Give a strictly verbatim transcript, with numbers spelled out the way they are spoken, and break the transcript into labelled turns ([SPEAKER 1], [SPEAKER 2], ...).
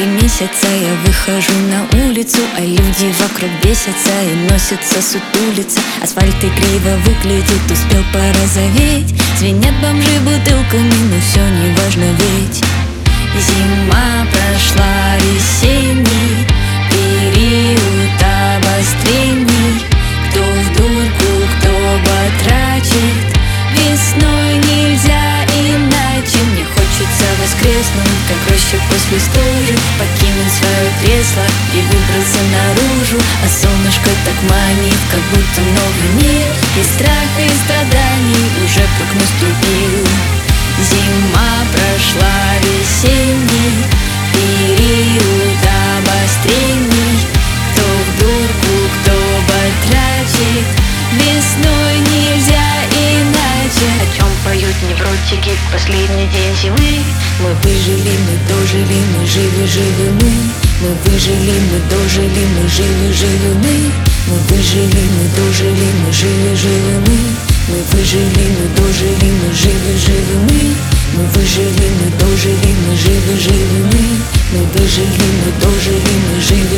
[SPEAKER 1] три месяца я выхожу на улицу, а люди вокруг бесятся и носятся сутулица. Асфальт и криво выглядит, успел порозоветь. Звенят бомжи бутылками, но все не важно, ведь зима прошла, весенний период обострений. Кто в дурку, кто батрачит, весной нельзя иначе. Мне хочется воскреснуть, как роща после стужи, покинуть свое кресло и выбраться наружу. А солнышко так манит, как будто новый мир, и страха, и страданий уже как наступил. Зима прошла, весенний период обострений. Кто в дурку, кто батрачит, весной нельзя иначе.
[SPEAKER 2] О чем поют невротики в последний день зимы?
[SPEAKER 1] Мы выжили, мы дожили, мы живы, живы мы. Мы выжили, мы дожили, мы живы, живы мы. Мы выжили, мы дожили, мы живы, живы мы. Мы выжили, мы дожили, мы живы, живы мы. Мы выжили, мы дожили, мы живы, живы мы. Мы выжили, мы дожили, мы живы.